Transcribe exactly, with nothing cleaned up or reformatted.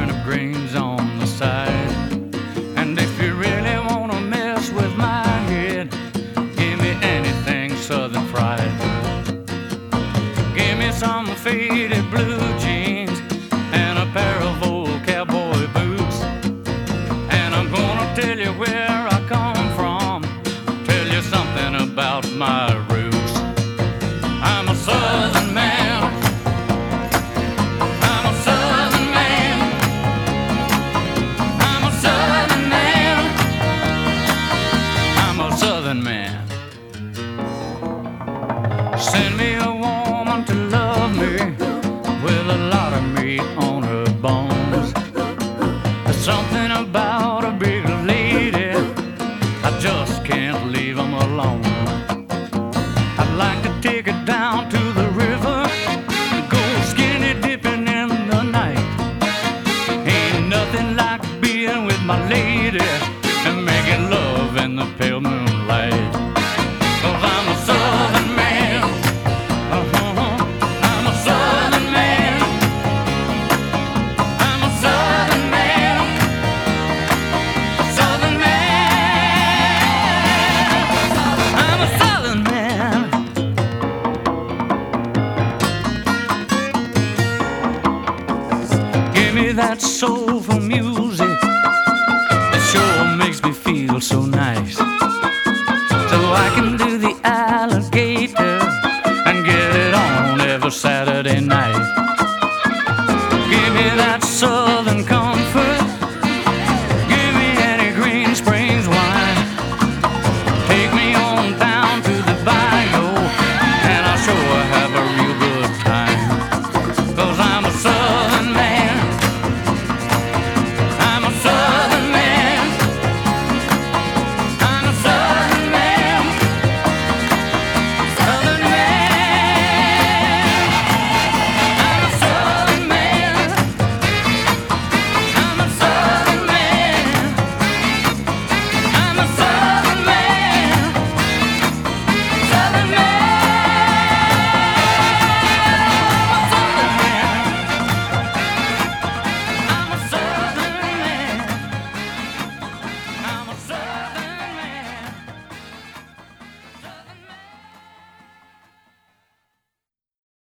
turnip greens on the side. And if you really wanna mess with my head, give me anything southern fried. Give me some faded blue jeans and a pair of old cowboy boots. And I'm gonna tell you where I come from, tell you something about my roots. I'm a southern man, I'm a southern man, I'm a southern man, I'm a southern man. Send me a woman to love me with a lot of meat on her bones. There's something about a big lady, I just can't leave them alone. I'd like to take it down to the river, go skinny dipping in the night. Ain't nothing like being with my lady and making love in the pale moonlight. 'Cause I'm a southern man, uh-huh. I'm a southern man, I'm a southern man, a southern man, I'm a southern man. Give me that soulful music